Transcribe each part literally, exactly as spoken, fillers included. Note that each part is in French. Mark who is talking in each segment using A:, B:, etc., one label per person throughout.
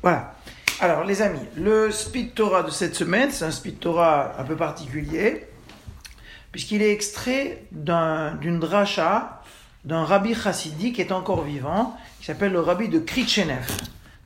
A: Voilà. Alors, les amis, le Speed Torah de cette semaine, c'est un Speed Torah un peu particulier, puisqu'il est extrait d'un, d'une dracha d'un rabbi chassidi qui est encore vivant, qui s'appelle le rabbi de Kritchenev. D'accord ?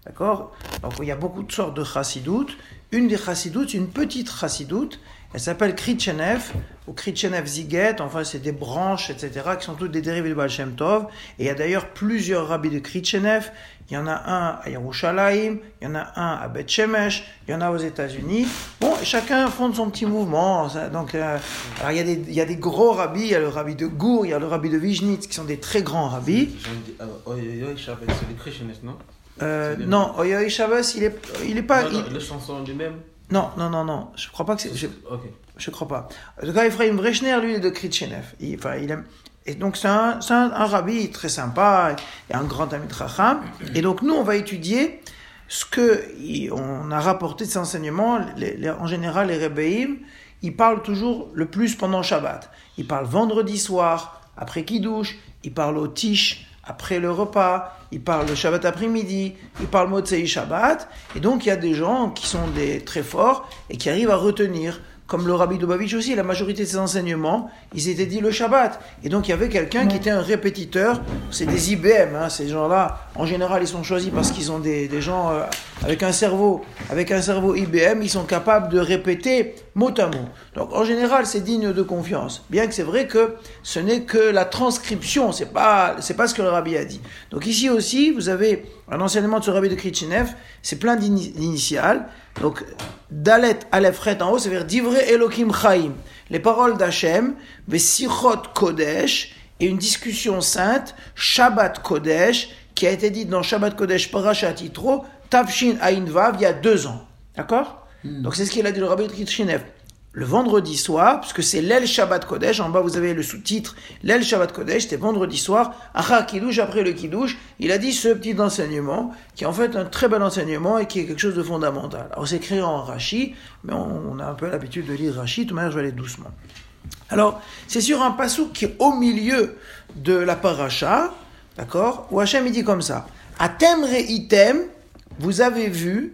A: Donc, il y a beaucoup de sortes de chassidoutes. Une des chassidoutes, une petite chassidoute, elle s'appelle Kritchenev, ou Kritchenev Ziget, enfin c'est des branches, et cetera, qui sont toutes des dérivés du Baal Shem Tov. Et il y a d'ailleurs plusieurs rabbis de Kritchenev. Il y en a un à Yerushalayim, il y en a un à Beth Shemesh, il y en a aux États-Unis. Bon, chacun fonde son petit mouvement. Donc, euh, alors il y a des, il y a des gros rabbis, il y a le rabbi de Gour, il y a le rabbi de Vizhnitz, qui sont des très grands rabbis.
B: Oh, c'est les Kritchenev, non?
A: Euh, non, Oyoi Shabbos, il est, il est pas.
B: Non, non,
A: il...
B: le chanson lui-même.
A: Non, non, non, non. Je crois pas que c'est. Je,
B: ok.
A: Je crois pas. En tout cas, Ephraim Brechner, lui, il est de Kritchenev. Il, enfin, il aime. Et donc, c'est un, c'est un, un rabbi très sympa et un grand ami de Chacham. Et donc, nous, on va étudier ce que on a rapporté de ces enseignements. Les, les, en général, les Rebbeim, ils parlent toujours le plus pendant Shabbat. Ils parlent vendredi soir, après Kiddush. Ils parlent au Tish, après le repas. Ils parlent le Shabbat après-midi. Ils parlent Motzei Shabbat. Et donc, il y a des gens qui sont des, très forts et qui arrivent à retenir. Comme le rabbi Lubavitch aussi, la majorité de ses enseignements, ils étaient dit le Shabbat. Et donc, il y avait quelqu'un qui était un répétiteur. C'est des I B M, hein, ces gens-là. En général, ils sont choisis parce qu'ils ont des, des gens euh, avec un cerveau, avec un cerveau I B M, ils sont capables de répéter mot à mot. Donc, en général, c'est digne de confiance. Bien que c'est vrai que ce n'est que la transcription, c'est pas, c'est pas ce que le rabbi a dit. Donc, ici aussi, vous avez un enseignement de ce rabbi de Kritchenev, c'est plein d'initiales. Donc, Dalet, Aleph, Chet en haut, ça veut dire Divrei Elokim Chaim, les paroles d'Hachem, Vesichot Kodesh, et une discussion sainte, Shabbat Kodesh, qui a été dite dans Shabbat Kodesh Parashat Yitro, Tavshin Ayin Vav, il y a deux ans. D'accord ? mm. Donc, c'est ce qu'il a dit le rabbi de Kritchenev. Le vendredi soir, puisque c'est l'El Shabbat Kodesh, en bas vous avez le sous-titre, l'El Shabbat Kodesh, c'était vendredi soir, Achar Kiddush, après le Kiddush, il a dit ce petit enseignement, qui est en fait un très bel enseignement et qui est quelque chose de fondamental. Alors c'est écrit en Rashi, mais on, on a un peu l'habitude de lire Rashi, de toute manière je vais aller doucement. Alors, c'est sur un passouk qui est au milieu de la paracha, d'accord, où Hachem il dit comme ça, Atem reitem, vous avez vu,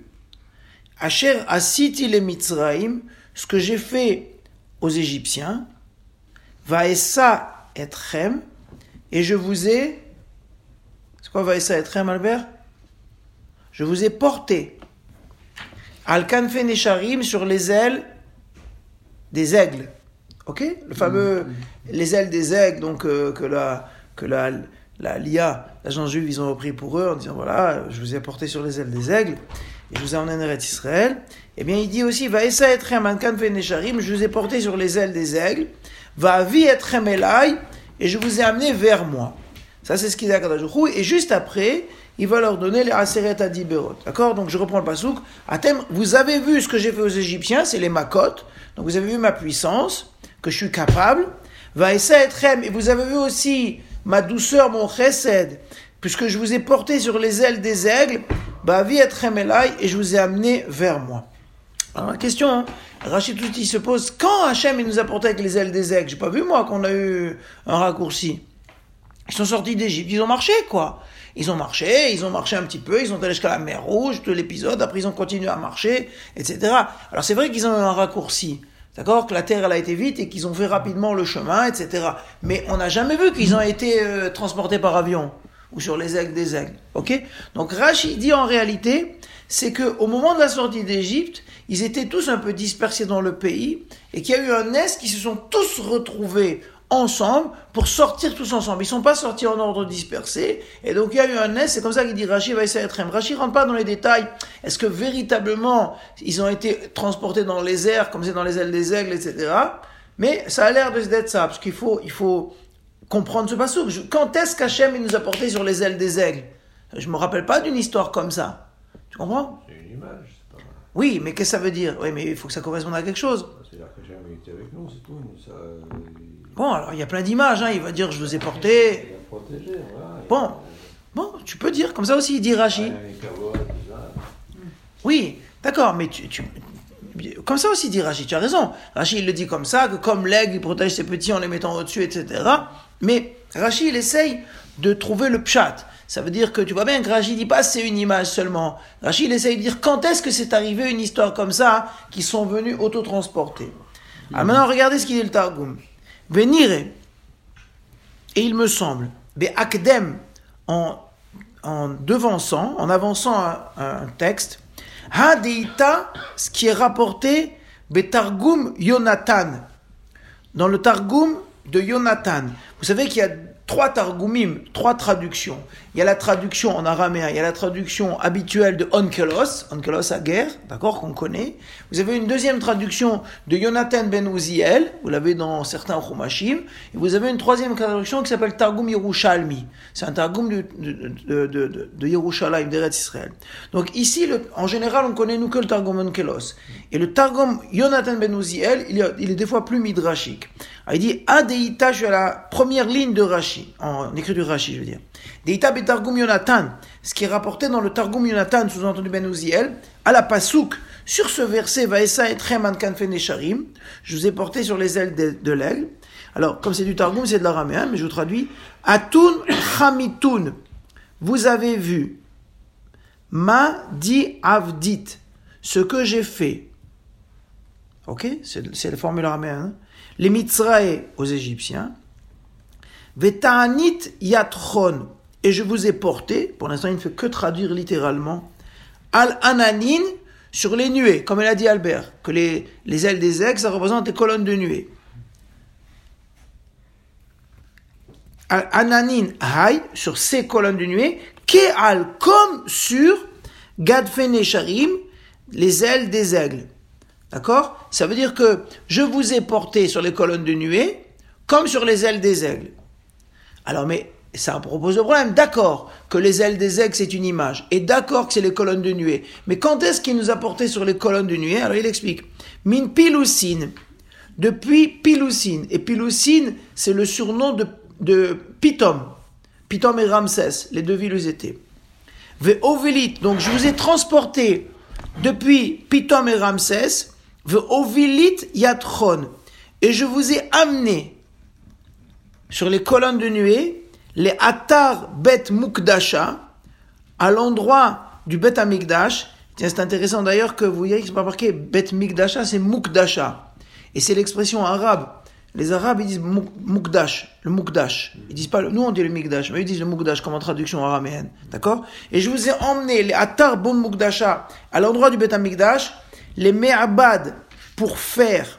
A: Asher asiti le Mitzraim, ce que j'ai fait aux Égyptiens, Vaessa etrem, et je vous ai, c'est quoi Vaessa etrem, Albert? Je vous ai porté, Al kanfe nesharim, sur les ailes des aigles, ok? Le fameux, mmh. les ailes des aigles, donc euh, que la, que la, la L I A, l'agence juive, ils ont repris pour eux en disant voilà, je vous ai porté sur les ailes des aigles. Et je vous ai emmené en Eretz Israël. Eh bien, il dit aussi, va essa etrem an kanfe nesharim, je vous ai porté sur les ailes des aigles, va avi etrem elai, et je vous ai amené vers moi. Ça, c'est ce qu'il dit à Kadosh Baruch Hu. Et juste après, il va leur donner les aseret adiberot. D'accord? Donc, je reprends le pasouk. Atem, vous avez vu ce que j'ai fait aux Égyptiens, c'est les makot. Donc, vous avez vu ma puissance, que je suis capable. Va essa etrem, et vous avez vu aussi ma douceur, mon chesed, puisque je vous ai porté sur les ailes des aigles, bah, vi etrem elai, et je vous ai amené vers moi. Alors, la question, hein, Rachid Touti se pose, quand Hachem il nous a porté avec les ailes des aigles? J'ai pas vu, moi, qu'on a eu un raccourci. Ils sont sortis d'Égypte, ils ont marché, quoi. Ils ont marché, ils ont marché un petit peu, ils ont allé jusqu'à la mer Rouge, tout l'épisode, après ils ont continué à marcher, et cetera. Alors, c'est vrai qu'ils ont eu un raccourci. D'accord? Que la terre, elle a été vite et qu'ils ont fait rapidement le chemin, et cetera. Mais on n'a jamais vu qu'ils ont été euh, transportés par avion. Ou sur les aigles des aigles, ok? Donc Rashi dit en réalité, c'est que au moment de la sortie d'Égypte, ils étaient tous un peu dispersés dans le pays, et qu'il y a eu un est qui se sont tous retrouvés ensemble pour sortir tous ensemble. Ils sont pas sortis en ordre dispersé, et donc il y a eu un est. C'est comme ça qu'il dit Rashi va essayer d'être. Rashi rentre pas dans les détails. Est-ce que véritablement ils ont été transportés dans les airs comme c'est dans les ailes des aigles, et cetera. Mais ça a l'air de se d'être ça, parce qu'il faut, il faut comprendre ce passouk. Quand est-ce qu'Hachem il nous a porté sur les ailes des aigles? Je me rappelle pas d'une histoire comme ça. Tu comprends?
C: C'est une image, c'est pas mal.
A: Oui, mais qu'est-ce que ça veut dire? Oui, mais il faut que ça corresponde à quelque chose.
C: C'est-à-dire que j'avais été avec nous, c'est tout. Ça,
A: bon, alors il y a plein d'images. Hein. Il va dire je vous ai porté.
C: Il a protégé, voilà.
A: Bon, bon, tu peux dire comme ça aussi. Il dit Rashi. Oui, d'accord, mais tu, tu, comme ça aussi dit Rashi. Tu as raison. Rashi il le dit comme ça, que comme l'aigle il protège ses petits en les mettant au-dessus, et cetera. Mais Rashi il essaye de trouver le pshat. Ça veut dire que tu vois bien que Rashi dit pas c'est une image seulement. Rashi il essaye de dire quand est-ce que c'est arrivé une histoire comme ça qui sont venus autotransporter. Mm-hmm. Alors maintenant regardez ce qu'il dit le Targum. Venire, et il me semble, Be'akdem, en, en devançant, en avançant un, un texte, Ha deita, ce qui est rapporté, Be'targum Yonatan, dans le Targum de Yonatan. Vous savez qu'il y a trois Targumim, trois traductions. Il y a la traduction en araméen, il y a la traduction habituelle de Onkelos, Onkelos à guerre, d'accord, qu'on connaît. Vous avez une deuxième traduction de Yonatan ben Uziel, vous l'avez dans certains Chumashim, et vous avez une troisième traduction qui s'appelle Targum Yerushalmi. C'est un Targum de, de, de, de, de, de Yerushalayim, d'Eretz Israël. Donc ici, le, en général, on connaît nous que le Targum Onkelos. Et le Targum Yonatan ben Uziel, il, il est des fois plus midrashique. Alors, il dit Adeita, je suis à la première ligne de Rashi, en écriture Rashi, je veux dire. Deita betargum Yonatan, ce qui est rapporté dans le Targum Yonatan, sous-entendu Ben Uziel, à la Pasouk, sur ce verset, Vaesa et Treman Kanfe Nesharim, je vous ai porté sur les ailes de, de l'aigle. Alors, comme c'est du Targum, c'est de l'araméen, mais je vous traduis. Atun Chamitun, vous avez vu, Ma di Avdit, ce que j'ai fait. Ok, c'est, c'est la formule araméenne. Hein? Les Mitzraé aux Égyptiens, Veta'anit Yatron, et je vous ai porté, pour l'instant il ne fait que traduire littéralement, Al-Ananin, sur les nuées, comme elle a dit Albert, que les, les ailes des aigles, ça représente les colonnes de nuées. Al-Ananin Hay, sur ces colonnes de nuées, Ke'al, comme sur Gadfe Nesharim, les ailes des aigles. D'accord ? Ça veut dire que je vous ai porté sur les colonnes de nuée, comme sur les ailes des aigles. Alors, mais ça propose le problème. D'accord que les ailes des aigles, c'est une image. Et d'accord que c'est les colonnes de nuée. Mais quand est-ce qu'il nous a porté sur les colonnes de nuée ? Alors, il explique. Min Piloussine. Depuis Piloussine. Et Piloussine, c'est le surnom de, de Pitom. Pitom et Ramsès, les deux villes où ils étaient. Ve'ovilit. Donc, je vous ai transporté depuis Pitom et Ramsès. Ve'ovilit Yatron. Et je vous ai amené sur les colonnes de nuée, les Atar Bet Mukdasha, à l'endroit du Bet Amikdash. Tiens, c'est intéressant d'ailleurs que vous voyez que c'est pas marqué Bet Mikdasha, c'est Mukdasha. Et c'est l'expression arabe. Les Arabes, ils disent Mukdash, le Mukdash. Ils disent pas, nous on dit le Mikdash, mais ils disent le Mukdash comme en traduction araméenne. D'accord? Et je vous ai emmené les Atar Bon Mukdasha à l'endroit du Bet Amikdash, les Me'abad pour faire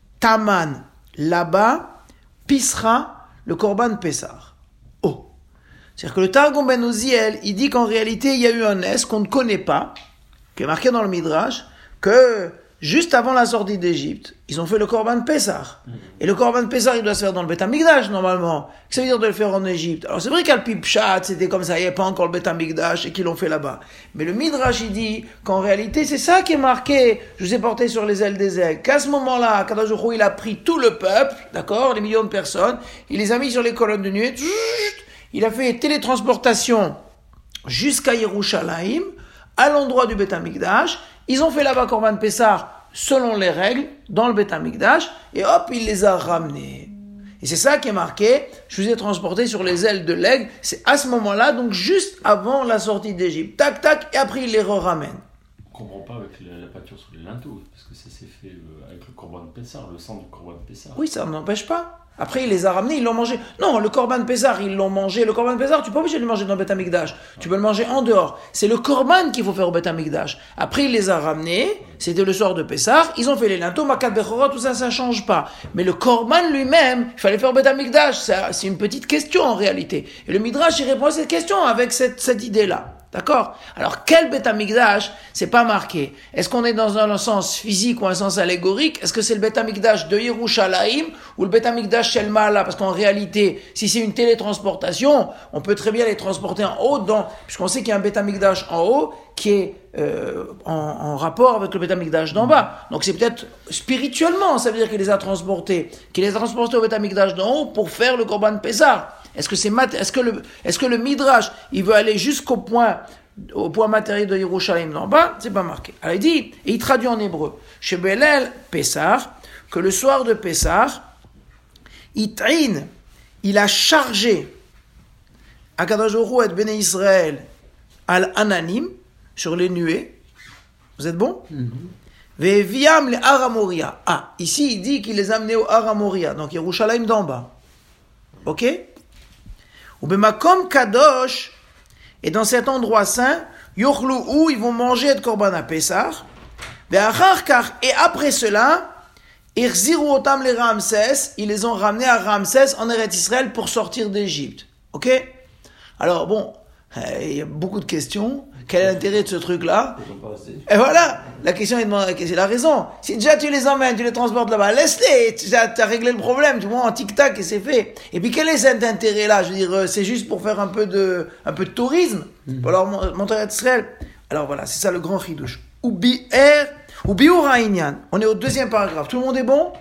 A: Taman là-bas, Pisra, le Korban Pessar. Oh. C'est-à-dire que le Targum Ben Uziel, il dit qu'en réalité, il y a eu un S qu'on ne connaît pas, qui est marqué dans le Midrash, que juste avant la sortie d'Égypte, ils ont fait le Korban Pessar. Et le Korban Pessar, il doit se faire dans le Bet Amikdash, normalement. Qu'est-ce que ça veut dire de le faire en Égypte? Alors c'est vrai qu'Al Pipchat, c'était comme ça, il n'y avait pas encore le Bet Amikdash et qu'ils l'ont fait là-bas. Mais le Midrash, il dit qu'en réalité, c'est ça qui est marqué. Je vous ai porté sur les ailes des aigles. Qu'à ce moment-là, Kadosh Baruch Hu, il a pris tout le peuple, d'accord, les millions de personnes, il les a mis sur les colonnes de nuée, il a fait télétransportation jusqu'à Yerushalayim, à l'endroit du Bet Amikdash. Ils ont fait là-bas Korban Pessar selon les règles dans le Bet Amikdash et hop, il les a ramenés. Et c'est ça qui est marqué, je vous ai transporté sur les ailes de l'aigle, c'est à ce moment-là, donc juste avant la sortie d'Égypte. Tac, tac, et après il les re-ramène.
D: On ne comprend pas avec la, la pâture sur les linteaux, parce que ça s'est fait euh, avec le Korban Pessar, le sang du Korban Pessar.
A: Oui, ça n'empêche pas. Après, il les a ramenés, ils l'ont mangé. Non, le Korban Pessar, ils l'ont mangé. Le Korban Pessar, tu n'es pas obligé de le manger dans le Bet Amikdash. Tu peux le manger en dehors. C'est le Korban qu'il faut faire au Bet Amikdash. Après, il les a ramenés. C'était le soir de Pessar. Ils ont fait les linteaux, Makat Bechorot, tout ça, ça change pas. Mais le Korban lui-même, il fallait faire au Bet Amikdash. C'est une petite question en réalité. Et le Midrash, il répond à cette question avec cette, cette idée-là. D'accord? Alors, quel Bet Amikdash? C'est pas marqué. Est-ce qu'on est dans un sens physique ou un sens allégorique? Est-ce que c'est le Bet Amikdash de Yerushalayim ou le Bet Amikdash Shel Ma'ala? Parce qu'en réalité, si c'est une télétransportation, on peut très bien les transporter en haut, dans, puisqu'on sait qu'il y a un Bet Amikdash en haut qui est euh, en, en rapport avec le Bet Amikdash d'en bas. Donc c'est peut-être spirituellement, ça veut dire qu'il les a transportés, qu'il les a transportés au Bet Amikdash d'en haut pour faire le Korban Pessar. Est-ce que c'est mat- est-ce que le est-ce que le Midrash il veut aller jusqu'au point au point matériel de Yerushalayim d'en bas? C'est pas marqué. Alors il dit et il traduit en hébreu chez Belel Pessar que le soir de Pessar, It'in, il a chargé Akadosh Baruch Hu et Bnei Israël al Ananim, sur les nuées. Vous êtes bon? Ve'eviam le Har HaMoria. Ah, ici il dit qu'il les a amenés au Har HaMoria, donc Yerushalayim d'en bas. Ok? Ou bemakom kadosh, et dans cet endroit saint, yochlu où ils vont manger de korban à Pessah. Ve'achar kach, et après cela, irziru otam le Ramsès, ils les ont ramenés à Ramsès en Eretz Israël pour sortir d'Égypte. Ok? Alors bon, il y a beaucoup de questions. Quel est l'intérêt de ce truc-là? Et voilà, la question est demandée, c'est la raison. Si déjà tu les emmènes, tu les transportes là-bas, laisse-les, tu as, tu as réglé le problème, tu vois, en tic-tac et c'est fait. Et puis quel est cet intérêt-là? Je veux dire, c'est juste pour faire un peu de, un peu de tourisme, pour leur montrer à Israël. Alors voilà, c'est ça le grand chidouche. Ubi er, ubi uraïnian. On est au deuxième paragraphe. Tout le monde est bon?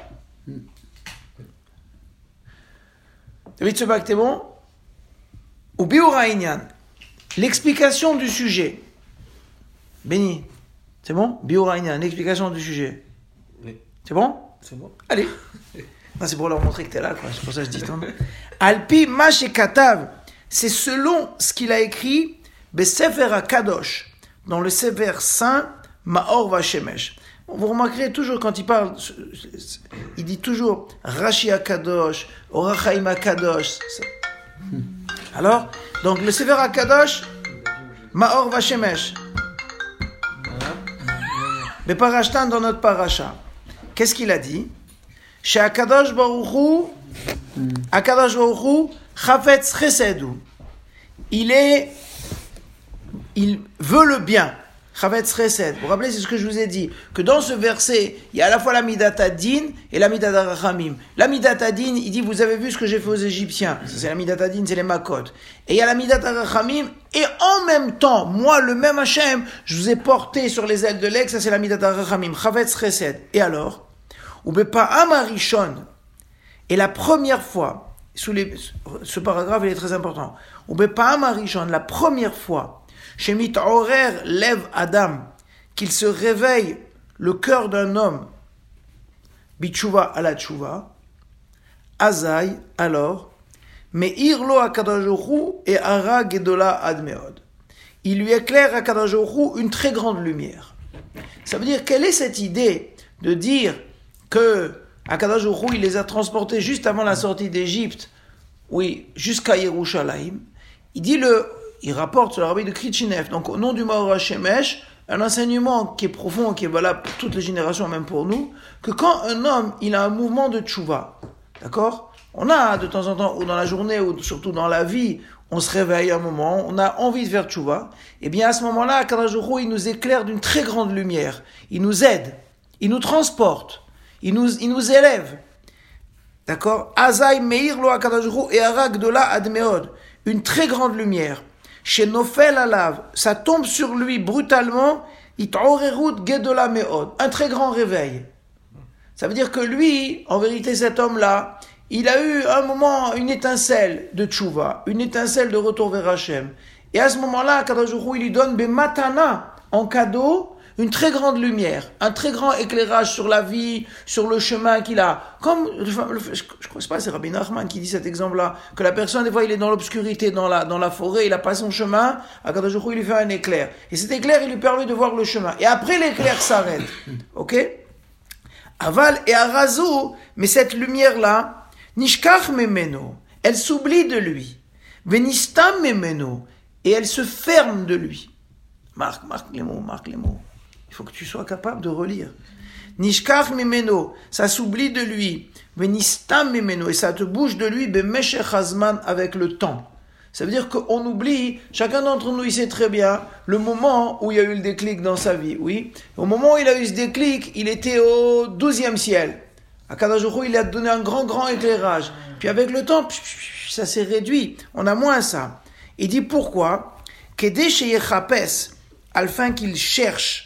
A: David Sebak, t'es bon? Ubi uraïnian. L'explication du sujet. Béni, c'est bon? Biuraïna, l'explication du sujet.
B: Oui.
A: C'est bon?
B: C'est bon.
A: Allez. Non, c'est pour leur montrer que t'es là, quoi. C'est pour ça que je dis ton nom. Alpi Mash et Katav. C'est selon ce qu'il a écrit, Besefer HaKadosh, dans le Sefer Saint, Maor Vashemesh. Vous remarquerez toujours quand il parle, il dit toujours Rashi HaKadosh, Orachaim HaKadosh. Alors, donc le Sefer HaKadosh, Maor Vashemesh. Mais Parashtan dans notre paracha, qu'est-ce qu'il a dit? Chez HaKadosh Baruch Hu, HaKadosh Baruch Hu, Chafetz Chesedu. Il est, il veut le bien. Chavetz Chesed. Vous vous rappelez, c'est ce que je vous ai dit, que dans ce verset, il y a à la fois la Midat Adin et la Midat Rachamim. La Midat Adin, il dit, vous avez vu ce que j'ai fait aux Égyptiens. Ça, c'est la Midat Adin, c'est les Makot. Et il y a la Midat Rachamim, et en même temps, moi, le même Hachem, je vous ai porté sur les ailes de l'aigle, ça c'est la Midat Rachamim. Chavetz Chesed. Et alors, Ubepa Amarishon, et la première fois, sous les, ce paragraphe, il est très important. Ubepa Amarishon, la première fois, Shemit Horer lève Adam, qu'il se réveille le cœur d'un homme, Bitchouva à la Tchouva, Azaï, alors, mais Irlo HaKadosh Baruch Hu et Ara Gedola Admeod. Il lui éclaire HaKadosh Baruch Hu une très grande lumière. Ça veut dire, quelle est cette idée de dire que HaKadosh Baruch Hu, il les a transportés juste avant la sortie d'Égypte, oui, jusqu'à Yerushalayim. Il dit le Il rapporte sur le rabbi de Kritchinev, donc au nom du Maor HaShemesh, un enseignement qui est profond, qui est valable pour toutes les générations, même pour nous, que quand un homme, il a un mouvement de tchouva, d'accord? On a de temps en temps, ou dans la journée, ou surtout dans la vie, on se réveille un moment, on a envie de faire tchouva, et bien à ce moment-là, HaKadosh Baruch Hu, il nous éclaire d'une très grande lumière, il nous aide, il nous transporte, il nous, il nous élève, d'accord? Azaï Meir lo HaKadosh Baruch Hu et Ara Gdola Admeod, une très grande lumière. Chez Nofel Alav, ça tombe sur lui brutalement, It'orerut Gedola Meod, un très grand réveil. Ça veut dire que lui, en vérité, cet homme-là, il a eu un moment, une étincelle de tchouva, une étincelle de retour vers Hachem. Et à ce moment-là, Kadosh Baruch Hu, il lui donne Bematana, en cadeau, une très grande lumière, un très grand éclairage sur la vie, sur le chemin qu'il a. Comme, je ne crois pas, c'est Rabbi Nachman qui dit cet exemple-là, que la personne, des fois, il est dans l'obscurité, dans la, dans la forêt, il n'a pas son chemin, à Kadosh Baruch Hu, il lui fait un éclair. Et cet éclair, il lui permet de voir le chemin. Et après, l'éclair s'arrête. Ok? Aval et Arazo, mais cette lumière-là, Nishkach memeno, elle s'oublie de lui. Venistam memeno, et elle se ferme de lui. Marque, marque les mots, marque les mots. Il faut que tu sois capable de relire. Nishkach memeno, ça s'oublie de lui. Venistam memeno, et ça te bouge de lui, bemeshech hazman, avec le temps. Ça veut dire qu'on oublie, chacun d'entre nous, il sait très bien, le moment où il y a eu le déclic dans sa vie, oui. Au moment où il a eu ce déclic, il était au douzième ciel. À Kadosh Baruch Hu, il a donné un grand, grand éclairage. Puis avec le temps, ça s'est réduit. On a moins ça. Il dit pourquoi? Kedé sheyechapes, afin qu'il cherche,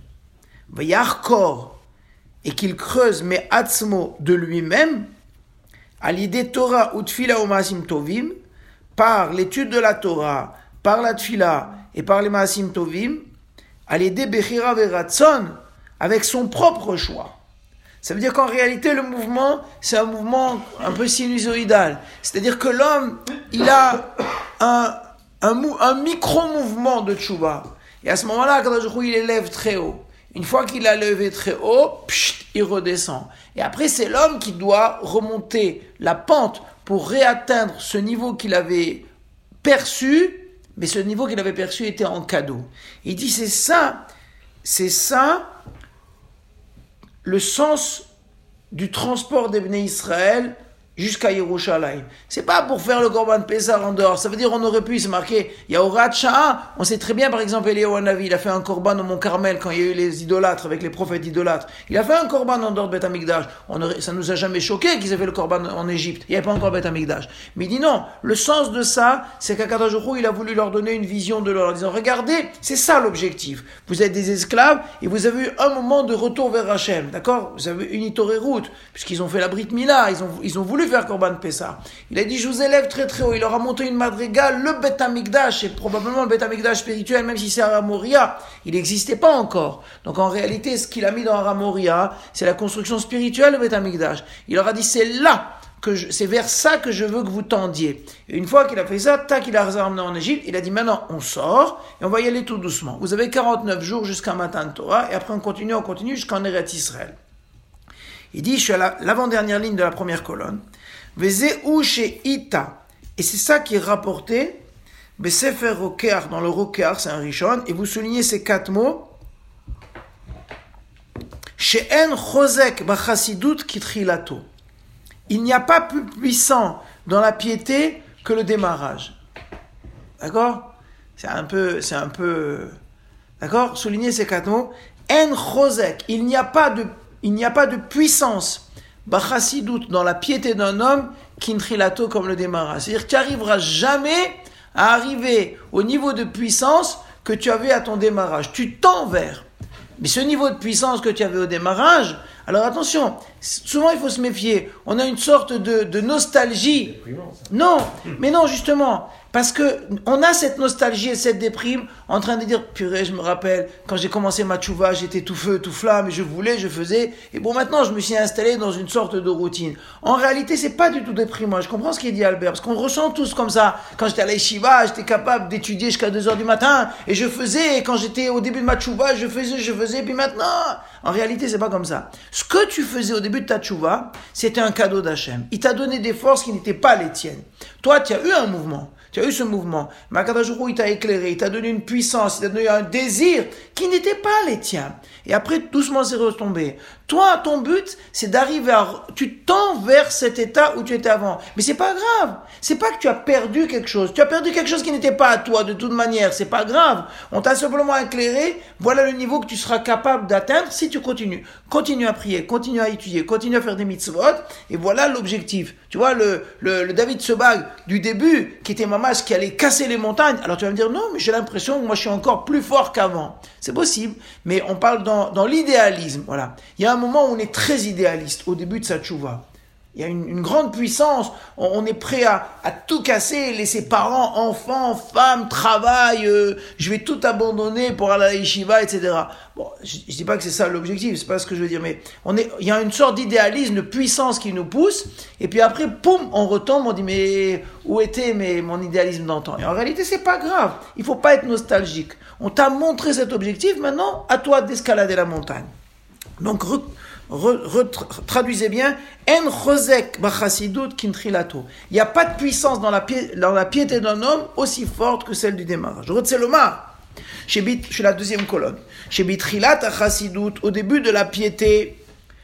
A: Vayarkor, et qu'il creuse, mais atzmo de lui-même, à l'idée Torah ou Tfila ou Maasim Tovim, par l'étude de la Torah, par la Tfila et par les Maasim Tovim, à l'idée Bechira Veratzon, avec son propre choix. Ça veut dire qu'en réalité, le mouvement, c'est un mouvement un peu sinusoïdal. C'est-à-dire que l'homme, il a un, un, mou, un micro-mouvement de tchouva. Et à ce moment-là, quand il élève très haut. Une fois qu'il a levé très haut, pshit, il redescend. Et après, c'est l'homme qui doit remonter la pente pour réatteindre ce niveau qu'il avait perçu, mais ce niveau qu'il avait perçu était en cadeau. Il dit, c'est ça, c'est ça, le sens du transport des Bnei Israël jusqu'à Yerushalayim. C'est pas pour faire le Korban Pessah en dehors. Ça veut dire on aurait pu se marquer. Il y a Horat Sha'a. On sait très bien, par exemple, Eliyahu Hanavi, il a fait un Korban au Mont Carmel quand il y a eu les idolâtres avec les prophètes idolâtres. Il a fait un Korban en dehors de Beth Amikdash. On aurait, ça nous a jamais choqué qu'ils aient fait le Korban en Égypte. Il n'y avait pas encore Beth Amikdash. Mais il dit non. Le sens de ça, c'est qu'Akadosh Baruch Hu, il a voulu leur donner une vision de leur, en disant, regardez, c'est ça l'objectif. Vous êtes des esclaves et vous avez eu un moment de retour vers Hachem. D'accord? Vous avez une Itorerut, puisqu'ils ont fait la Brit Mila. Ils ont, ils ont voulu faire Korban Pessah. Il a dit, je vous élève très très haut. Il leur a monté une madriga, le Beth Amikdash, et probablement le Beth Amikdash spirituel, même si c'est Har Moria, il n'existait pas encore. Donc en réalité, ce qu'il a mis dans Har Moria, c'est la construction spirituelle du Beth Amikdash. Il leur a dit, c'est là, que je, c'est vers ça que je veux que vous tendiez. Et une fois qu'il a fait ça, tac, il a ramené en Égypte, il a dit, maintenant on sort, et on va y aller tout doucement. Vous avez quarante-neuf jours jusqu'à Matan Torah, et après on continue, on continue jusqu'en Eretz Israël. Il dit, je suis à la, l'avant-dernière ligne de la première colonne. Vezeu chez Ita. Et c'est ça qui est rapporté, Besefer Rokeach, dans le Rokeach, c'est un Rishon, et vous soulignez ces quatre mots. She'en Chozek B'chasidut Kitrilato. Il n'y a pas plus puissant dans la piété que le démarrage. D'accord? C'est un peu, c'est un peu, d'accord? Soulignez ces quatre mots. En Chozek. Il n'y a pas de, il n'y a pas de puissance B'chasidut, dans la piété d'un homme, kintrilato, comme le démarrage. C'est-à-dire que tu n'arriveras jamais à arriver au niveau de puissance que tu avais à ton démarrage. Tu tends vers. Mais ce niveau de puissance que tu avais au démarrage, alors attention, souvent il faut se méfier. On a une sorte de, de nostalgie. Non, mais non, justement. Parce que on a cette nostalgie et cette déprime en train de dire, purée, je me rappelle, quand j'ai commencé ma tchouva, j'étais tout feu, tout flamme, et je voulais, je faisais, et bon, maintenant, je me suis installé dans une sorte de routine. En réalité, c'est pas du tout déprimant. Je comprends ce qu'il dit Albert, parce qu'on ressent tous comme ça. Quand j'étais à la yeshiva, j'étais capable d'étudier jusqu'à deux heures du matin, et je faisais, et quand j'étais au début de ma tchouva, je faisais, je faisais, puis maintenant, en réalité, c'est pas comme ça. Ce que tu faisais au début de ta tchouva, c'était un cadeau d'Hachem. Il t'a donné des forces qui n'étaient pas les tiennes. Toi, tu as eu un mouvement. Tu as eu ce mouvement. Mais Akadosh Baruch Hu, il t'a éclairé, il t'a donné une puissance, il t'a donné un désir qui n'était pas les tiens. Et après, doucement, c'est retombé. Toi, ton but, c'est d'arriver à... Tu tends vers cet état où tu étais avant. Mais c'est pas grave. C'est pas que tu as perdu quelque chose. Tu as perdu quelque chose qui n'était pas à toi, de toute manière. C'est pas grave. On t'a simplement éclairé. Voilà le niveau que tu seras capable d'atteindre si tu continues. Continue à prier, continue à étudier, continue à faire des mitzvot. Et voilà l'objectif. Tu vois, le, le, le David Sebag du début, qui était mamash, qui allait casser les montagnes. Alors tu vas me dire, non, mais j'ai l'impression que moi je suis encore plus fort qu'avant. C'est possible. Mais on parle dans, dans l'idéalisme. Voilà. Il y a un moment où on est très idéaliste au début de sa tchouva. Il y a une, une grande puissance. On, on est prêt à, à tout casser, laisser parents, enfants, femmes, travail. Euh, je vais tout abandonner pour aller à la yeshiva, et cetera. Bon, je, je dis pas que c'est ça l'objectif, c'est pas ce que je veux dire, mais on est, il y a une sorte d'idéalisme, de puissance qui nous pousse. Et puis après, poum, on retombe, on dit mais où était mes, mon idéalisme d'antan? Et en réalité, c'est pas grave. Il faut pas être nostalgique. On t'a montré cet objectif, maintenant, à toi d'escalader la montagne. Donc, re, re, re, traduisez bien, en chozek b'chasidut kintrilato. Il n'y a pas de puissance dans la, pi, dans la piété d'un homme aussi forte que celle du démarrage. Rotzelomar, chez la deuxième colonne. Chez bitrilat chasidut, au début de la piété,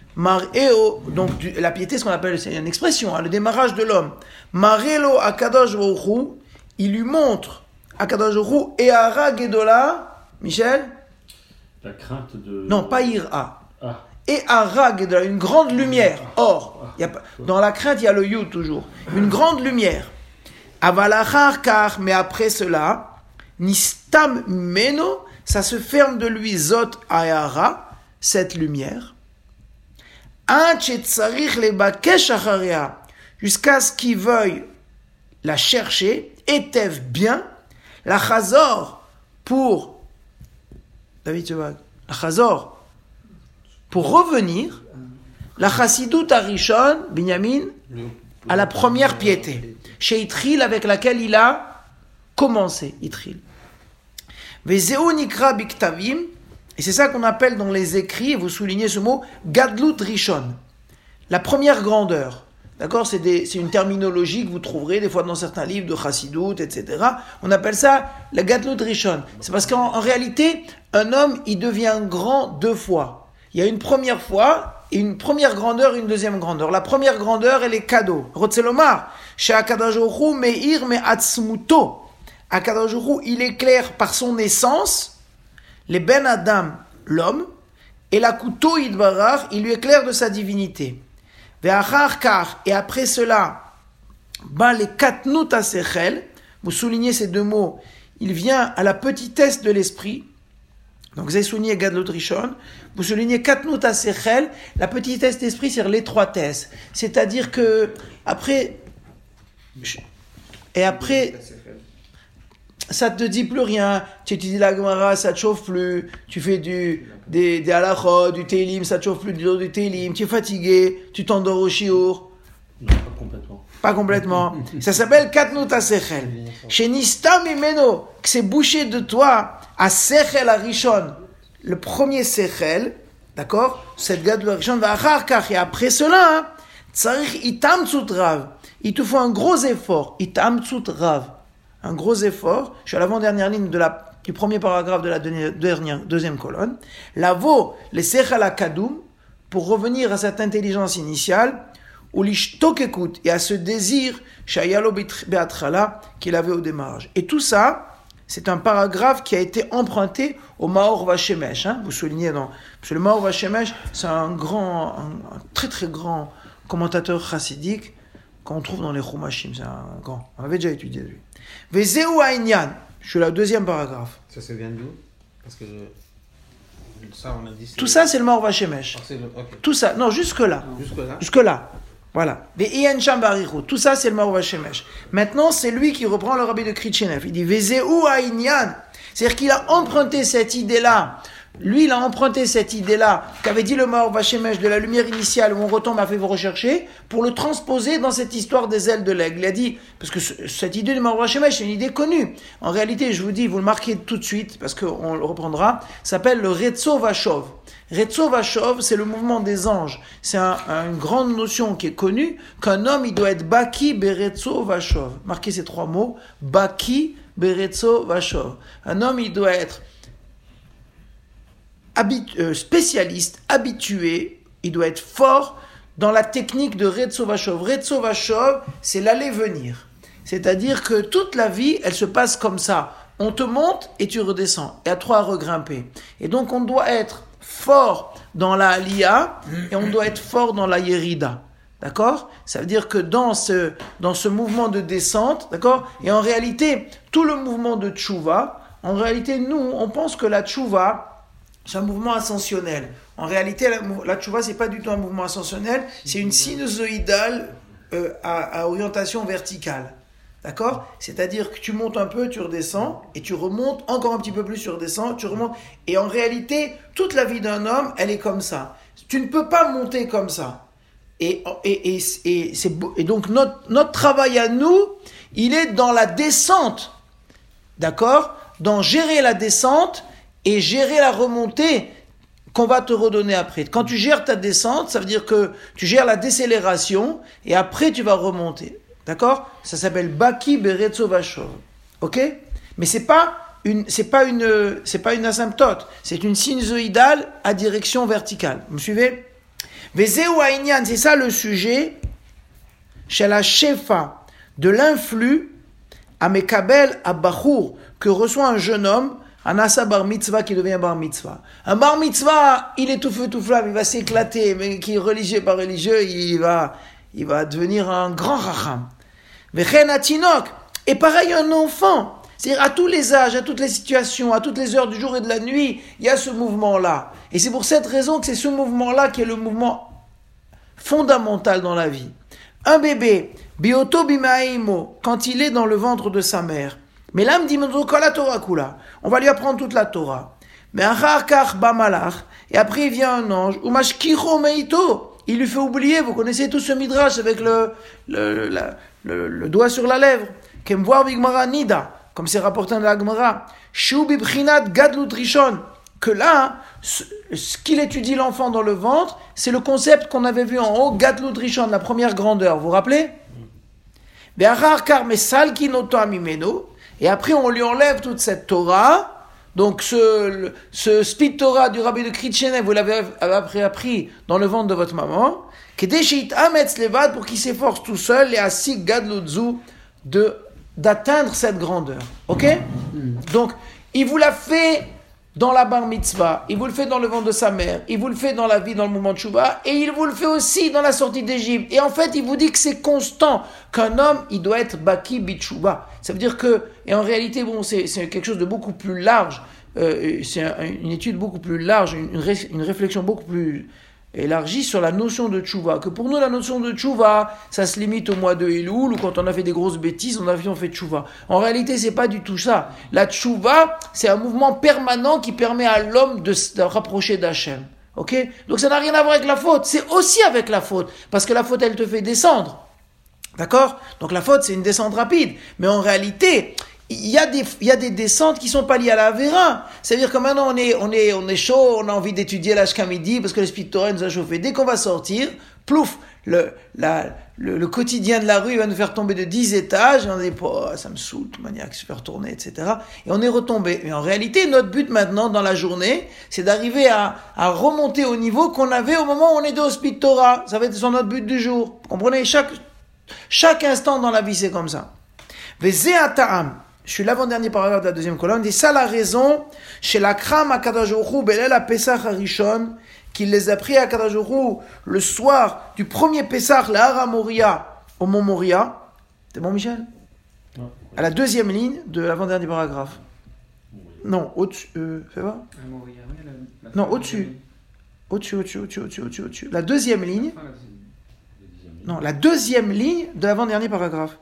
A: mar'eo, donc du, la piété, ce qu'on appelle, c'est une expression, hein, le démarrage de l'homme. Mar'elo akadosh baruch hu, il lui montre akadosh baruch hu et ara gedola, Michel?
D: La crainte de...
A: Non, pas ira.
D: Ah.
A: Et Ara Gedola, une grande lumière. Or, y a pas, dans la crainte, il y a le yud toujours. Une grande lumière. Avalachar kar, mais après cela, nistam meno, ça se ferme de lui zot ayara, cette lumière. Un tchetzarich le bakesh acharia, jusqu'à ce qu'il veuille la chercher, étève bien, la chazor pour David Sebag, la chazor pour revenir, la Chassidut Arishon, Binyamin,
B: Le-
A: à la première piété, chez Itril, avec laquelle il a commencé, Itril. Vezeu Nikra Biktavim, et c'est ça qu'on appelle dans les écrits, et vous soulignez ce mot, Gadlut Rishon, la première grandeur. D'accord, c'est, des, c'est une terminologie que vous trouverez des fois dans certains livres de Chassidut, et cetera. On appelle ça la Gadlut Rishon. C'est parce qu'en en réalité, un homme, il devient grand deux fois. Il y a une première fois, et une première grandeur et une deuxième grandeur. La première grandeur, elle est cadeau. Rotzelomar, chez Akadosh Baruch Hu meir me'atzmuto. Akadosh Baruch Hu, il éclaire par son essence les ben Adam, l'homme, et la Kuto Idbarach, il lui éclaire de sa divinité. Ve'achar kar, et après cela, ba le katnut asechel, vous soulignez ces deux mots, il vient à la petitesse de l'esprit. Donc vous avez souligné Gadlut Rishon, vous soulignez katnut asechel, la petitesse d'esprit, c'est l'étroitesse. C'est-à-dire que, après, et après, ça te dit plus rien, tu étudies la Gemara, ça te chauffe plus, tu fais du, des, des halachot, du télim, ça te chauffe plus du, du télim, tu es fatigué, tu t'endors au shiur.
D: Non, pas complètement.
A: Pas complètement. Ça s'appelle Katnut HaSechel. Chez Nista Mimeno, que c'est bouché de toi, à Sechel Arishon, le premier Sechel, d'accord? Cette Gadlut Arishon va achar kach, et après cela, hein, Tsarich itamtsut rav. Il te faut un gros effort, itamtsut rav. Un gros effort. Je suis à l'avant-dernière ligne de la, du premier paragraphe de la dernière, deuxième colonne. Lavo, les Sechel HaKadoum, pour revenir à cette intelligence initiale, ou l'ishtokekut, et à ce désir, shayalo be'atchala, qu'il avait au démarrage. Et tout ça, c'est un paragraphe qui a été emprunté au Maor Vashemesh. Hein, vous soulignez, non? Parce que le Maor Vashemesh, c'est un grand, un, un très très grand commentateur chassidique qu'on trouve dans les Chumashim. C'est un grand. On avait déjà étudié lui. Vezeu ha'inyan. Je suis là, deuxième paragraphe.
B: Ça, ça vient d'où? Parce que je- ça, on a dit. c'est-
A: Tout ça, c'est le Maor Vashemesh.
B: Ah, c'est le- ok.
A: Tout ça, non, jusque-là.
B: Jusque-là.
A: Jusque-là. Voilà. Ve'ien shambarichu. Tout ça, c'est le Maor Vashemesh. Maintenant, c'est lui qui reprend le rabbi de Kritchenev. Il dit Vezeu ha'inyan. C'est-à-dire qu'il a emprunté cette idée-là. Lui, il a emprunté cette idée-là qu'avait dit le Maor Vashemesh de la lumière initiale où on retombe à fait vous rechercher pour le transposer dans cette histoire des ailes de l'aigle. Il a dit, parce que ce- cette idée du Maor Vashemesh, c'est une idée connue. En réalité, je vous dis, vous le marquez tout de suite parce qu'on le reprendra, ça s'appelle le Retso Vashov. Retso Vashov, c'est le mouvement des anges. C'est un- un- une grande notion qui est connue qu'un homme, il doit être Baki Beretso Vashov. Marquez ces trois mots. Baki Beretso Vashov. Un homme, il doit être Habit- euh, spécialiste, habitué, il doit être fort dans la technique de Retso Vashov. Retso Vashov, c'est l'aller-venir. C'est-à-dire que toute la vie, elle se passe comme ça. On te monte et tu redescends. Et à toi à regrimper. Et donc, on doit être fort dans la Aliyah et on doit être fort dans la Yerida. D'accord? Ça veut dire que dans ce, dans ce mouvement de descente, d'accord? Et en réalité, tout le mouvement de Tchouva, en réalité, nous, on pense que la Tchouva, c'est un mouvement ascensionnel. En réalité, la, la tchouva, c'est pas du tout un mouvement ascensionnel, c'est une sinusoïdale euh, à, à orientation verticale. D'accord? C'est-à-dire que tu montes un peu, tu redescends, et tu remontes encore un petit peu plus, tu redescends, tu remontes. Et en réalité, toute la vie d'un homme, elle est comme ça. Tu ne peux pas monter comme ça. Et, et, et, et, c'est, et donc, notre, notre travail à nous, il est dans la descente. D'accord? Dans gérer la descente et gérer la remontée qu'on va te redonner après. Quand tu gères ta descente, ça veut dire que tu gères la décélération et après tu vas remonter. D'accord? Ça s'appelle Baki Beretso Vashov. Ok? Mais c'est pas une, c'est pas une, c'est pas une asymptote. C'est une sinusoïdale à direction verticale. Vous me suivez? Vezeu ha'inyan, c'est ça le sujet. Chez la shefa, de l'influx à Mekabel à Bachour, que reçoit un jeune homme, un asa bar mitzvah qui devient bar mitzvah. Un bar mitzvah, il est tout feu tout flamme, il va s'éclater, mais qui est religieux par religieux, il va, il va devenir un grand racham. Vechen atinok, et pareil un enfant, c'est-à-dire à tous les âges, à toutes les situations, à toutes les heures du jour et de la nuit, il y a ce mouvement-là. Et c'est pour cette raison que c'est ce mouvement-là qui est le mouvement fondamental dans la vie. Un bébé, bioto bimaimo, quand il est dans le ventre de sa mère, mais l'âme dit, la Torah kula. On va lui apprendre toute la Torah. Mais achar kach ba malach, et après il vient un ange, ou mashkiro meito, il lui fait oublier, vous connaissez tout ce midrash avec le, le, la, le, le doigt sur la lèvre, Kemvoar bigmara nida, comme c'est rapporté dans la Gemara, Shu bibchinat gadlut rishon, que là, ce, ce qu'il étudie l'enfant dans le ventre, c'est le concept qu'on avait vu en haut, gadlut rishon, la première grandeur, vous vous rappelez? Be'achar kar mesalkin oto amimeno, et après on lui enlève toute cette Torah. Donc ce, ce speed Torah du rabbi de Kritchenev, vous l'avez appris, appris dans le ventre de votre maman, pour qu'il s'efforce tout seul et asik gadlutzu de d'atteindre cette grandeur. Ok? Mm. Donc il vous l'a fait dans la bar mitzvah, il vous le fait dans le ventre de sa mère, il vous le fait dans la vie, dans le moment de Tchouva, et il vous le fait aussi dans la sortie d'Égypte. Et en fait, il vous dit que c'est constant, qu'un homme, il doit être baki bitchouva. Ça veut dire que, et en réalité, bon, c'est, c'est quelque chose de beaucoup plus large, euh, c'est un, une étude beaucoup plus large, une, une, ré, une réflexion beaucoup plus élargie sur la notion de tchouva. Que pour nous, la notion de tchouva, ça se limite au mois de Elul, ou quand on a fait des grosses bêtises, on a fait, on fait tchouva. En réalité, c'est pas du tout ça. La tchouva, c'est un mouvement permanent qui permet à l'homme de se rapprocher d'Hachem. Ok? Donc ça n'a rien à voir avec la faute. C'est aussi avec la faute. Parce que la faute, elle te fait descendre. D'accord? Donc la faute, c'est une descente rapide. Mais en réalité, il y a des, il y a des descentes qui sont pas liées à la Avera. C'est-à-dire que maintenant, on est, on est, on est chaud, on a envie d'étudier l'Ashka midi parce que le Speed Torah nous a chauffé. Dès qu'on va sortir, plouf, le, la, le, le quotidien de la rue, il va nous faire tomber de dix étages. Et on dit, oh, ça me saoule, tout maniaque, se faire tourner, et cetera. Et on est retombé. Mais en réalité, notre but maintenant, dans la journée, c'est d'arriver à, à remonter au niveau qu'on avait au moment où on était au Speed Torah. Ça va être notre but du jour. Vous comprenez? Chaque, chaque instant dans la vie, c'est comme ça. Vezeata'am. Je suis l'avant-dernier paragraphe de la deuxième colonne. Il dit ça la raison chez la Kram à Kadosh Baruch Hu Belel à Pesach Harishon qu'il les a pris à Kadosh Baruch Hu le soir du premier Pesach la Hara Moria au Mont Moria. C'est bon, Michel? Non. À la deuxième ligne de l'avant-dernier paragraphe. Non, au-dessus. Euh, fais voir. Non, au-dessus. Au-dessus, au-dessus, au-dessus, au-dessus, au-dessus, au-dessus. La deuxième ligne. Non, la deuxième ligne de l'avant-dernier paragraphe.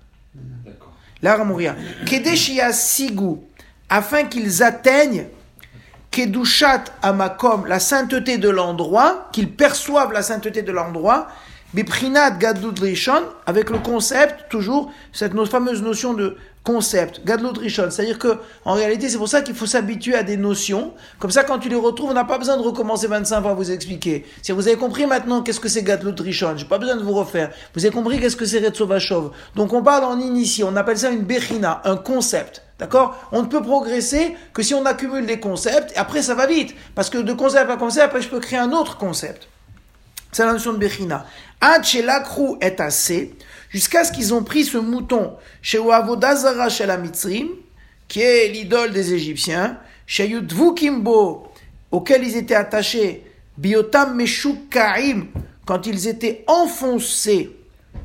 A: L'Hara Moria. Kedeshia Sigu, afin qu'ils atteignent Kedushat Amakom, la sainteté de l'endroit, qu'ils perçoivent la sainteté de l'endroit, Biprinat Gadlut Rishon, avec le concept, toujours, cette no- fameuse notion de concept, Gadlut Rishon. C'est-à-dire que, en réalité, c'est pour ça qu'il faut s'habituer à des notions. Comme ça, quand tu les retrouves, on n'a pas besoin de recommencer vingt-cinq fois à vous expliquer. Si vous avez compris maintenant qu'est-ce que c'est Gadlut Rishon, j'ai pas besoin de vous refaire. Vous avez compris qu'est-ce que c'est Retzovachov. Donc, on parle en initié, on appelle ça une Bechina, un concept. D'accord? On ne peut progresser que si on accumule des concepts, et après, ça va vite. Parce que de concept à concept, après, je peux créer un autre concept. C'est la notion de Bechina. Ad shelakru est assez, jusqu'à ce qu'ils ont pris ce mouton chez Avodazara chez la Mitzrim, qui est l'idole des Égyptiens, chez Yudvukimbo, auquel ils étaient attachés, Biotam Meshukaim, quand ils étaient enfoncés,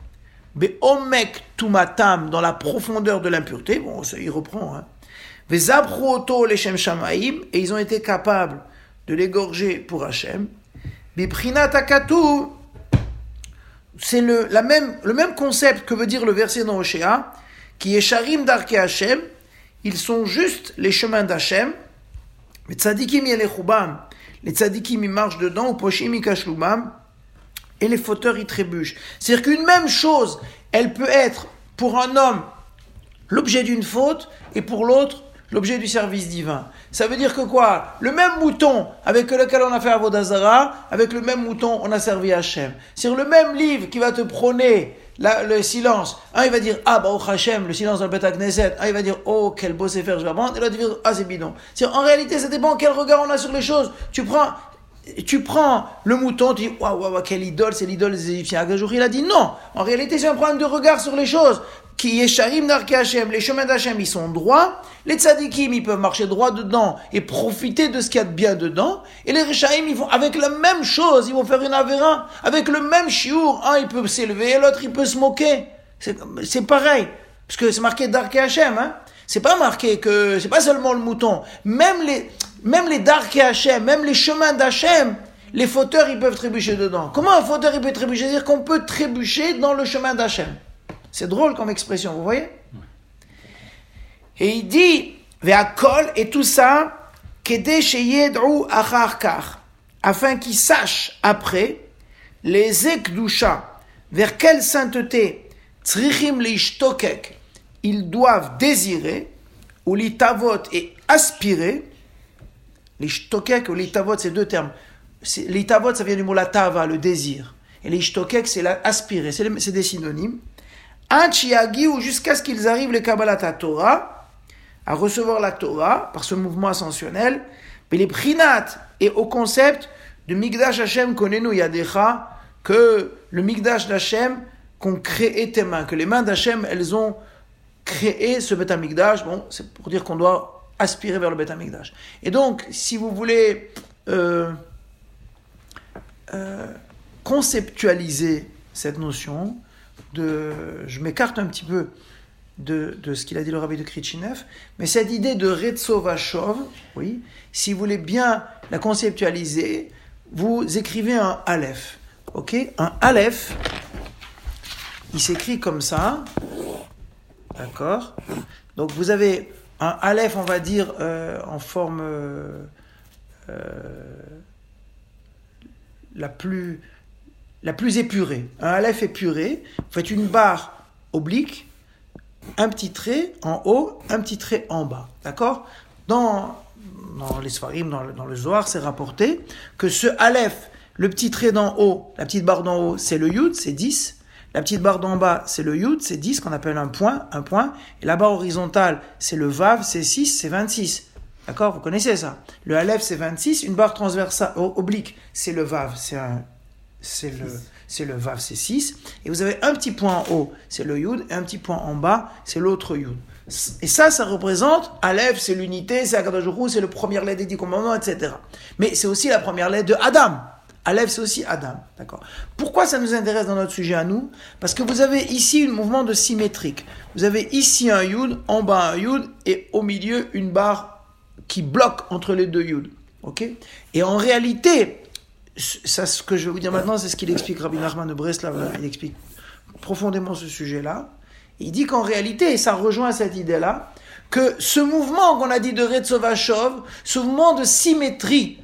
A: Beomek Tumatam, dans la profondeur de l'impureté, bon, ça y reprend, hein. Vezabruoto Leshem Shamaim, et ils ont été capables de l'égorger pour Hachem. Biprinat Akatu, c'est le, la même, le même concept que veut dire le verset dans Oshéa, qui est Sharim Darke Hachem, ils sont juste les chemins d'Hachem, les tzadikim yelechubam, les tzadikim ils marchent dedans, ou poshim ikashlubam, et les fauteurs ils trébuchent. C'est-à-dire qu'une même chose, elle peut être pour un homme l'objet d'une faute, et pour l'autre l'objet du service divin. Ça veut dire que quoi? Le même mouton avec lequel on a fait Avodah Zarah, avec le même mouton on a servi Hachem. C'est le même livre qui va te prôner la, le silence. Un il va dire ah bah oh Hachem, le silence dans le Beth Knesset. Un il va dire oh quel beau sefer je vais apprendre. Et l'autre il va dire ah c'est bidon. C'est en réalité ça dépend quel regard on a sur les choses. Tu prends tu prends le mouton, tu dis waouh waouh quelle idole, c'est l'idole des Égyptiens. Agajour il a dit non. En réalité c'est un problème de regard sur les choses. Qui est Sharim Darke Hachem, les chemins d'Hachem, ils sont droits. Les tzadikim, ils peuvent marcher droit dedans et profiter de ce qu'il y a de bien dedans. Et les Rechaim, ils vont, avec la même chose, ils vont faire une avéra. Avec le même chiour, un, il peut s'élever et l'autre, il peut se moquer. C'est, c'est pareil. Parce que c'est marqué Darke Hachem, hein. C'est pas marqué que, c'est pas seulement le mouton. Même les, même les Darke Hachem, même les chemins d'Hachem, les fauteurs, ils peuvent trébucher dedans. Comment un fauteur, il peut trébucher? C'est-à-dire qu'on peut trébucher dans le chemin d'Hachem. C'est drôle comme expression, vous voyez? Et il dit, Ve'akol, et tout ça, Kede sheyed'u achar kach, afin qu'ils sachent après, les ekdusha, vers quelle sainteté, tzrichim leishtokek, ils doivent désirer, ou litavot et aspirer, leishtokek ou litavot, c'est deux termes. C'est, litavot, ça vient du mot la tava, le désir. Et leishtokek, c'est la, aspirer, c'est, les, c'est des synonymes. Anchiagi, ou jusqu'à ce qu'ils arrivent, les Kabbalat Torah, à recevoir la Torah, par ce mouvement ascensionnel, mais les prinat, et au concept de Migdash Hashem Konenu Yadecha, que le Migdash d'Hashem qu'ont créé tes mains, que les mains d'Hashem, elles ont créé ce Beth Amikdash. Bon, c'est pour dire qu'on doit aspirer vers le Beth Amikdash. Et donc, si vous voulez euh, euh, conceptualiser cette notion, de, je m'écarte un petit peu de, de ce qu'il a dit le rabbi de Kritchinev, mais cette idée de Retso Vashov, oui, si vous voulez bien la conceptualiser, vous écrivez un Aleph. Ok, un Aleph, il s'écrit comme ça, d'accord. Donc vous avez un Aleph, on va dire, euh, en forme euh, euh, la plus la plus épurée. Un Aleph épuré, vous faites une barre oblique, un petit trait en haut, un petit trait en bas, d'accord. Dans dans les Sfarim, dans le, dans le Zohar, c'est rapporté que ce Aleph, le petit trait d'en haut, la petite barre d'en haut, c'est le Yud, c'est dix. La petite barre d'en bas, c'est le Yud, c'est dix, qu'on appelle un point, un point. Et la barre horizontale, c'est le Vav, c'est six, c'est vingt-six. D'accord? Vous connaissez ça. Le Aleph, c'est vingt-six. Une barre transversale, oblique, c'est le Vav, c'est un, c'est le, c'est le Vav, c'est six. Et vous avez un petit point en haut, c'est le Yud, et un petit point en bas, c'est l'autre Yud. Et ça, ça représente, Aleph, c'est l'unité, c'est Akadosh Baruch Hu, c'est le premier lettre des dix commandements, et cetera. Mais c'est aussi la première lettre de Adam. Aleph, c'est aussi Adam. D'accord. Pourquoi ça nous intéresse dans notre sujet à nous? Parce que vous avez ici un mouvement de symétrique. Vous avez ici un Yud, en bas un Yud, et au milieu une barre qui bloque entre les deux Yud. Ok? Et en réalité, ça, ce que je vais vous dire maintenant, c'est ce qu'il explique Rabbi Nachman de Breslav. Il explique profondément ce sujet-là. Il dit qu'en réalité, et ça rejoint cette idée-là, que ce mouvement qu'on a dit de Retso Vashov, ce mouvement de symétrie,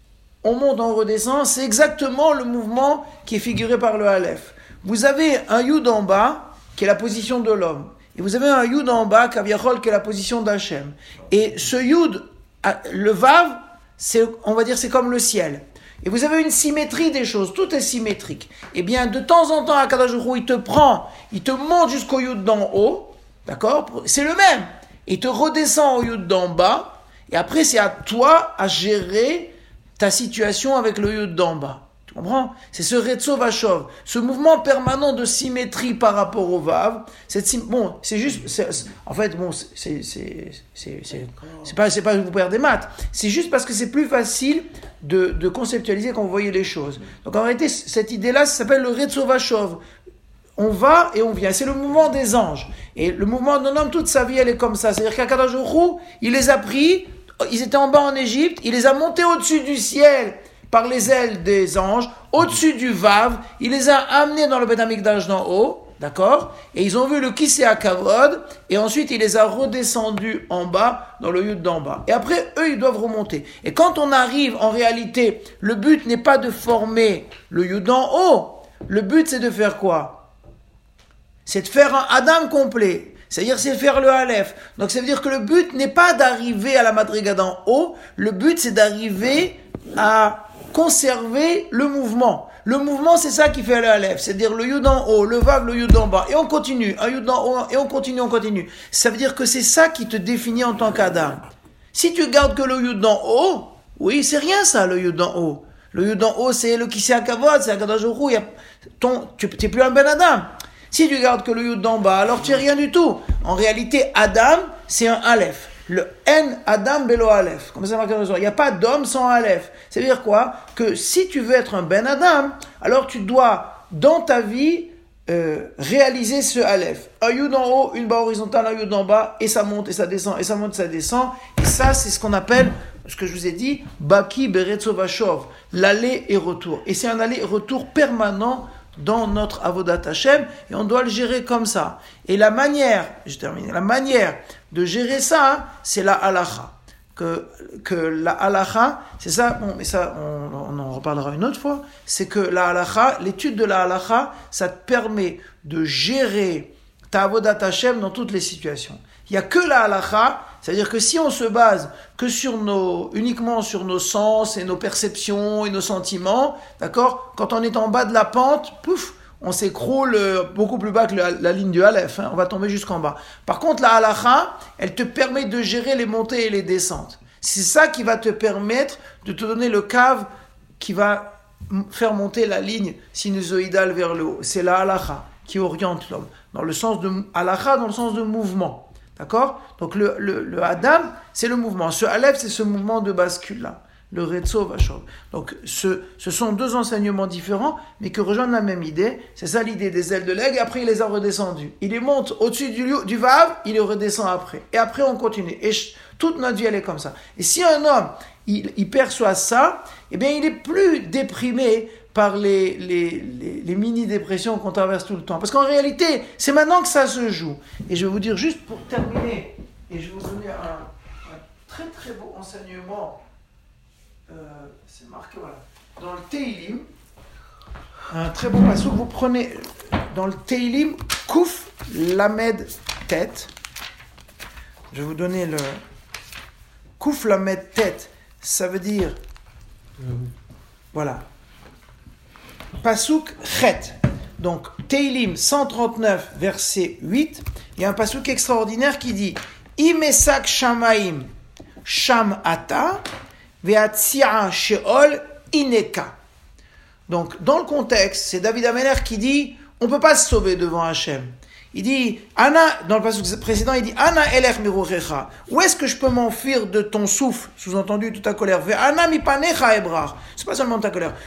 A: on monte, on redescend, c'est exactement le mouvement qui est figuré par le Aleph. Vous avez un Yud en bas, qui est la position de l'homme, et vous avez un Yud en bas, Kaviachol, qui est la position d'Hachem. Et ce Yud, le Vav, c'est, on va dire, c'est comme le ciel. Et vous avez une symétrie des choses, tout est symétrique. Eh bien, de temps en temps, Akadosh Baruch Hu, il te prend, il te monte jusqu'au Yud d'en haut, d'accord? C'est le même. Il te redescend au Yud d'en bas, et après, c'est à toi à gérer ta situation avec le Yud d'en bas. Tu comprends? C'est ce Retso Vashov, ce mouvement permanent de symétrie par rapport au Vav. Cette sim... Bon, c'est juste, c'est, c'est, en fait, bon, c'est, c'est, c'est, c'est, c'est, c'est pas, c'est pas que vous perdez des maths. C'est juste parce que c'est plus facile de, de conceptualiser quand vous voyez les choses. Donc en réalité, cette idée-là, ça s'appelle le Retso Vashov. On va et on vient. C'est le mouvement des anges. Et le mouvement d'un homme, toute sa vie, elle est comme ça. C'est-à-dire qu'Akadosh Baruch Hu, il les a pris, ils étaient en bas en Égypte, il les a montés au-dessus du ciel par les ailes des anges, au-dessus du Vav, il les a amenés dans le Beth Amikdash d'en haut, d'accord? Et ils ont vu le Kisei HaKavod, et ensuite il les a redescendus en bas, dans le Yud d'en bas. Et après, eux, ils doivent remonter. Et quand on arrive, en réalité, le but n'est pas de former le Yud d'en haut, le but c'est de faire quoi? C'est de faire un Adam complet. C'est-à-dire, c'est faire le Aleph. Donc, ça veut dire que le but n'est pas d'arriver à la Madriga d'en haut, le but c'est d'arriver à conserver le mouvement. Le mouvement, c'est ça qui fait le Aleph. C'est-à-dire le Yud en haut, le Vav, le Yud en bas. Et on continue. Un Yud en haut, et on continue, on continue. Ça veut dire que c'est ça qui te définit en tant qu'Adam. Si tu gardes que le Yud en haut, oui, c'est rien ça, le Yud en haut. Le Yud en haut, c'est le Kisei HaKavod, c'est Akadosh Baruch Hu. Ton, tu n'es plus un Ben Adam. Si tu gardes que le Yud en bas, alors tu n'es rien du tout. En réalité, Adam, c'est un Aleph. Le N Adam Belo Aleph. Comme ça marque dans le Zohar. Il n'y a pas d'homme sans Aleph. Ça veut dire quoi? Que si tu veux être un Ben Adam, alors tu dois, dans ta vie, euh, réaliser ce Aleph. Un Yud en haut, une barre horizontale, un Yud en bas, et ça monte, et ça descend, et ça monte, et ça descend. Et ça, c'est ce qu'on appelle, ce que je vous ai dit, Baki Beretso Vashov, l'aller et retour. Et c'est un aller et retour permanent dans notre Avodat Hashem, et on doit le gérer comme ça. Et la manière, je termine, la manière de gérer ça, hein, c'est la halacha. que, que la halakha, c'est ça, bon, mais ça, on, on en reparlera une autre fois, c'est que la halakha, l'étude de la halakha, ça te permet de gérer ta avodat Hashem dans toutes les situations. Il n'y a que la halakha, c'est-à-dire que si on se base que sur nos, uniquement sur nos sens et nos perceptions et nos sentiments, d'accord, quand on est en bas de la pente, pouf, on s'écroule beaucoup plus bas que la, la ligne du Aleph, hein, on va tomber jusqu'en bas. Par contre, la halakha, elle te permet de gérer les montées et les descentes. C'est ça qui va te permettre de te donner le cave qui va faire monter la ligne sinusoïdale vers le haut. C'est la halakha qui oriente l'homme, dans le sens de halakha, dans le sens de mouvement. D'accord ? Donc le, le, le Adam, c'est le mouvement. Ce Aleph, c'est ce mouvement de bascule-là. Le Retso Vachov. Donc ce, ce sont deux enseignements différents, mais qui rejoignent la même idée. C'est ça l'idée des ailes de l'aigle, et après il les a redescendus. Il les monte au-dessus du, du Vav, il les redescend après. Et après on continue. Et je, toute notre vie, elle est comme ça. Et si un homme, il, il perçoit ça, eh bien il est plus déprimé par les, les, les, les mini-dépressions qu'on traverse tout le temps. Parce qu'en réalité, c'est maintenant que ça se joue. Et je vais vous dire, juste pour terminer, et je vais vous donner un, un très très beau enseignement, euh, c'est marqué, voilà, dans le Teilim, un très beau passage, vous prenez, dans le Teilim, Kouf, Lamed, tête, je vais vous donner le Kouf, Lamed, tête, ça veut dire, voilà, Pasuk Chet. Donc, Teilim cent trente-neuf, verset huit, il y a un pasuk extraordinaire qui dit Imesak Shamaim Sham Ata Ve'atzia Sheol Ineka. Donc, dans le contexte, c'est David Ameler qui dit on ne peut pas se sauver devant Hachem. Il dit Ana, dans le pasuk précédent, il dit Ana elech miruchecha. Où est-ce que je peux m'enfuir de ton souffle, sous-entendu de ta colère? Ve'ana mipanecha ebrach. C'est pas seulement ta colère.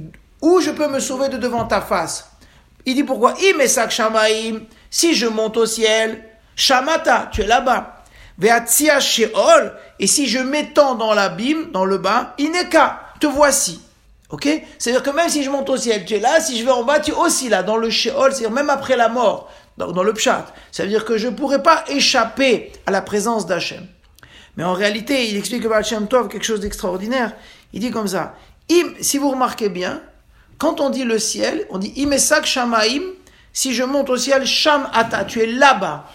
A: Où je peux me sauver de devant ta face? Il dit pourquoi? Imesak shamaim, si je monte au ciel, shamata, tu es là-bas. Ve'atzia sheol, et si je m'étends dans l'abîme, dans le bas, ineka, te voici. Ok? C'est-à-dire que même si je monte au ciel, tu es là, si je vais en bas, tu es aussi là, dans le sheol, c'est-à-dire même après la mort, dans, dans le pshat. Ça veut dire que je ne pourrais pas échapper à la présence d'Hachem. Mais en réalité, il explique à Shem Tov quelque chose d'extraordinaire. Il dit comme ça, Im, si vous remarquez bien, quand on dit le ciel, on dit Imesak Shamaim, si je monte au ciel, Sham Ata, tu es là-bas.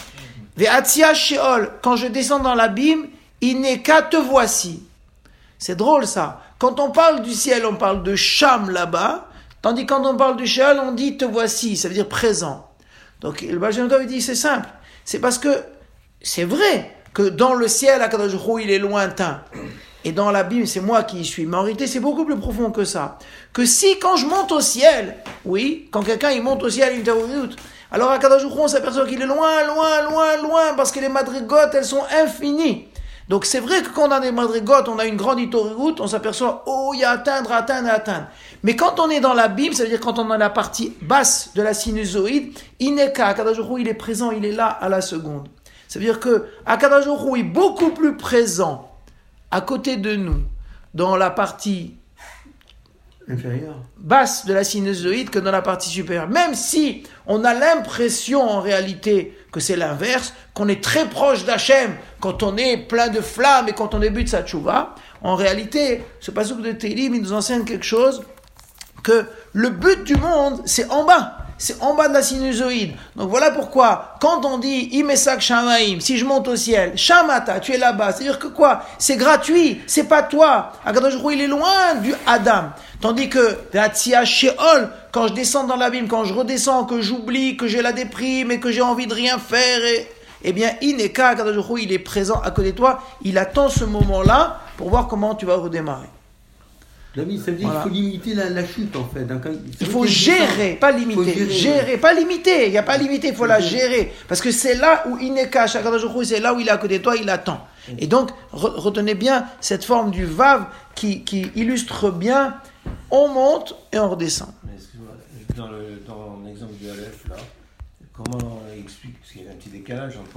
A: Ve'atzia Sheol, quand je descends dans l'abîme, Ineka, te voici. C'est drôle ça. Quand on parle du ciel, on parle de Sham là-bas, tandis que quand on parle du Sheol, on dit te voici, ça veut dire présent. Donc le Baal Shem Tov il dit c'est simple. C'est parce que c'est vrai que dans le ciel, Akadosh Baruch Hu, il est lointain. Et dans l'abîme, c'est moi qui y suis. Mais en réalité, c'est beaucoup plus profond que ça. Que si, quand je monte au ciel, oui, quand quelqu'un il monte au ciel, il interroute, alors à Kadosh Baruch Hu, on s'aperçoit qu'il est loin, loin, loin, loin, parce que les madrigotes, elles sont infinies. Donc c'est vrai que quand on a des madrigotes, on a une grande itorigoute, on s'aperçoit, oh, il y a atteindre, atteindre, atteindre. Mais quand on est dans l'abîme, ça veut dire quand on est dans la partie basse de la sinusoïde, Ineka, Kadosh Baruch Hu, il est présent, il est là à la seconde. Ça veut dire que Kadosh Baruch Hu est beaucoup plus présent à côté de nous, dans la partie
B: inférieure,
A: basse de la sinusoïde que dans la partie supérieure. Même si on a l'impression en réalité que c'est l'inverse, qu'on est très proche d'Hachem quand on est plein de flammes et quand on débute sa tchouva, en réalité, ce pasuk de Teilim, il nous enseigne quelque chose, que le but du monde, c'est en bas. C'est en bas de la sinusoïde. Donc voilà pourquoi, quand on dit Imesak Shamaim, si je monte au ciel, Shamata, tu es là-bas. C'est-à-dire que quoi? C'est gratuit, c'est pas toi. Akadosh Baruch Hu, il est loin du Adam. Tandis que Ve'atzia Sheol, quand je descends dans l'abîme, quand je redescends, que j'oublie, que j'ai la déprime et que j'ai envie de rien faire, et, eh bien, Ineka, Akadosh Baruch Hu, il est présent à côté de toi. Il attend ce moment-là pour voir comment tu vas redémarrer.
B: David, ça veut dire
A: Voilà.
B: qu'il faut limiter la, la chute en fait. Donc,
A: Il faut gérer, pas limiter.
B: Faut gérer,
A: gérer,
B: ouais.
A: pas limiter. Il n'y a pas limiter, il faut
B: Faut
A: la
B: gérer.
A: gérer. Parce que c'est là où Ineka, Shakadosh Baruch Hu, c'est là où il est à côté de toi, il attend. Et donc, re- retenez bien cette forme du Vav qui, qui illustre bien, on monte et on redescend.
C: Mais excuse-moi, dans, le, dans l'exemple du Aleph, là, comment on explique, parce qu'il y a un petit décalage entre